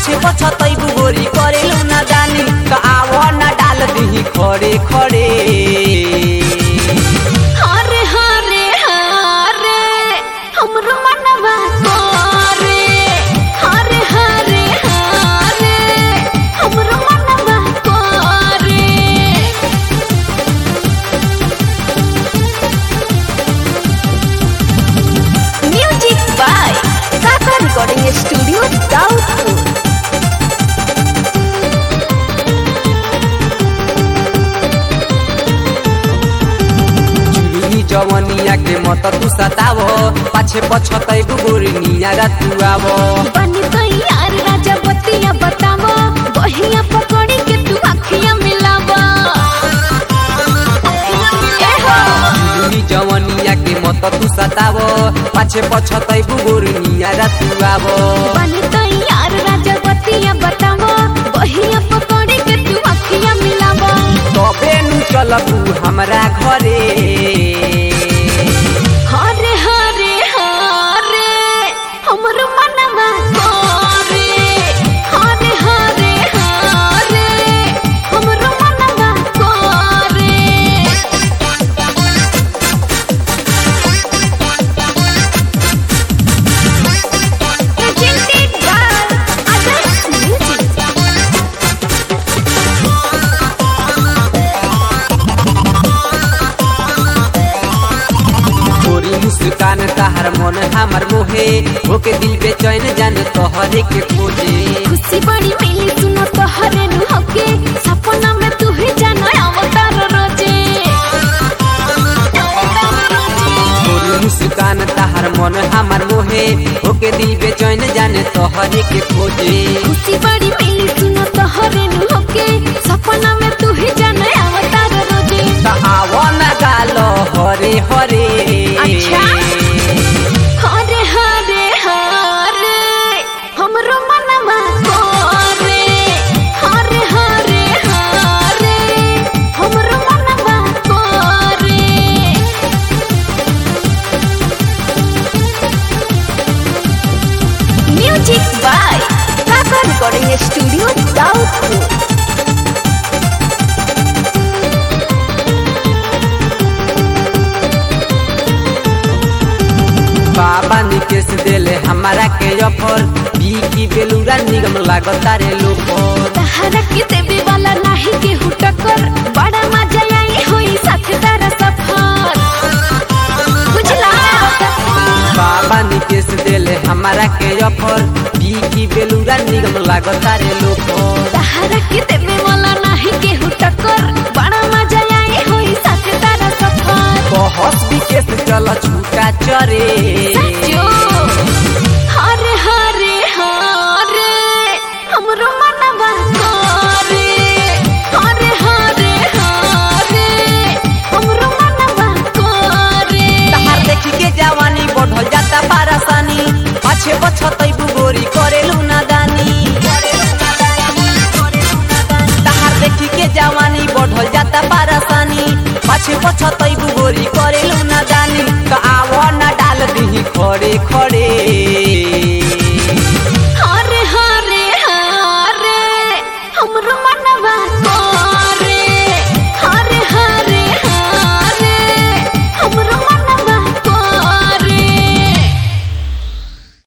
पाछे पछतैबू गोरी करेलू ना दानी तो आवो ना डाल दी खड़े खड़े। हारे हारे हारे हमरो मनवा करे, हारे हारे हारे हमरो मनवा करे। Music by Kaka recording studio Daudpur. जवनिया के मत तू सतावो पाछे पछतैबू गोरी निया तू आवो। बनी तैयार राजा बतिया बतावो, बहिया पकड़ी के तू अखियां मिलावो। जवनिया के मत तू सतावो पाछे पछतैबू गोरी निया तू आवो। बनी तैयार राजा बतिया बतावो, बहिया पकड़ी के तू अखियां मिलावो। तबे नु चलबू हमरा घरे। हारे हारे हारे हमरो मनवा करे, हारे हारे हारे हमरो मनवा करे। Presented by Adarsh Music। गोरी मुस्कान तहर मन हमर मोहे होके दिल बेचैन जान तोहरे के खोजे। खुशी बड़ी मिली सुनो तोहरे नु होके, सपना में तू ही जानो अवतार रोजे। गोरी मुस्कान तहर मन हमर मोहे होके दिल बेचैन जान तोहरे के खोजे। खुशी बड़ी मिली सुनो तोहरे नु होके, सपना में तू ही जानो अवतार रोजे। त आवो ना गालो हरे हरे। अच्छा हारे हारे हारे हमरो मनवा करे, हारे हारे हारे हमरो मनवा करे। Music by Kaka recording studio Daudpur. बाबा निकेश देले हमारा के ऑफर बीकी बेलूरा निगम लागता रे लोफर। तहरा के देवे वाला नाही के हुटकर, बड़ा मजा आई होई साथ तारा सफर। बुझला बाबा निकेश देले हमारा के ऑफर बीकी बेलूरा निगम लागता रे लोफर। तहरा के देवे वाला नाही के हुटकर, बड़ा मजा आई होई साथ तारा सफर। बहस विकेश चल छूटा चरे। सचो हारे हारे हारे हमरो मनवा करे, हारे हारे हारे हमरो मनवा करे। तहार देखी के जवानी बढ़ल जाता पारसानी, पाछे पछतैबू गोरी करेलू ना दानी। तहार देखी के जवानी बढ़ल जाता पारसानी, पाछे पछतैबू गोरी करेलू